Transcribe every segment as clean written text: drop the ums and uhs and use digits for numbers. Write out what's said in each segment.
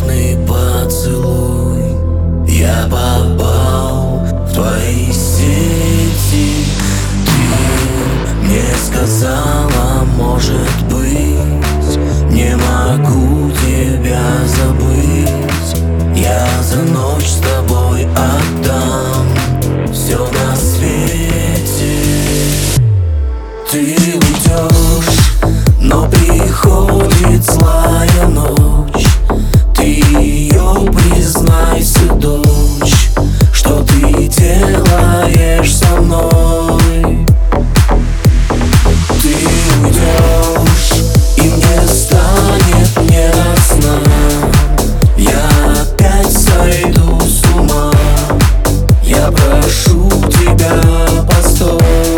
нежный поцелуй. Я попал в твои сети. Ты мне сказала, может быть, не могу тебя забыть. Я за ночь с тобой отдам все на свете. Ты уйдешь, но приходит злая ночь. Ты ее признайся, дочь, что ты делаешь со мной. Ты уйдешь, и мне станет не до сна. Я опять сойду с ума. Я прошу тебя, постой.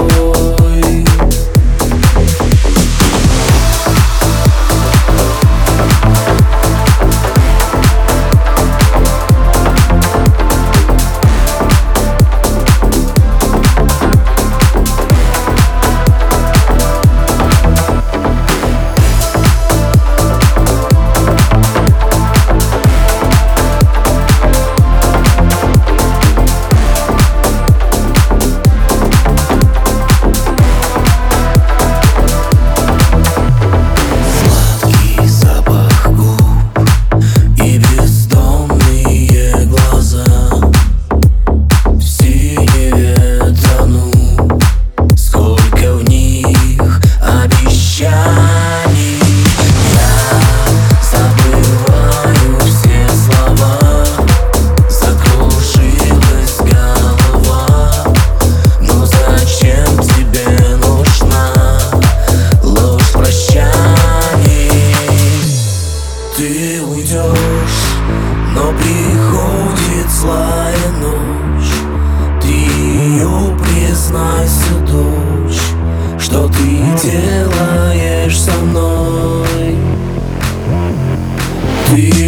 Ты уйдешь, но приходит злая ночь. Ты ее признайся, дочь, что ты делаешь со мной. Ты